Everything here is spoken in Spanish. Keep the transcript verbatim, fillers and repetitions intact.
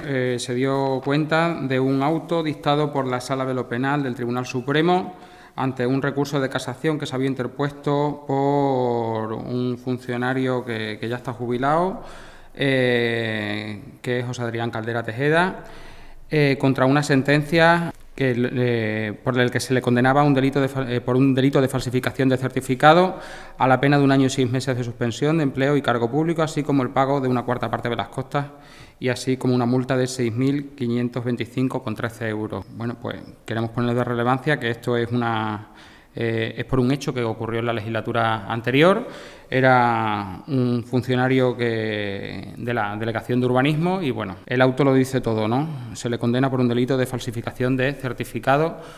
eh, se dio cuenta de un auto dictado por la Sala de lo Penal del Tribunal Supremo ante un recurso de casación que se había interpuesto por un funcionario que, que ya está jubilado, eh, que es José Adrián Caldera Tejeda, eh, contra una sentencia que, eh, por el que se le condenaba un delito de, eh, por un delito de falsificación de certificado a la pena de un año y seis meses de suspensión de empleo y cargo público, así como el pago de una cuarta parte de las costas y así como una multa de seis mil quinientos veinticinco con trece euros. Bueno, pues queremos poner de relevancia que esto es una eh, es por un hecho que ocurrió en la legislatura anterior. Era un funcionario que, de la Delegación de Urbanismo y, bueno, el auto lo dice todo, ¿no? Se le condena por un delito de falsificación de certificado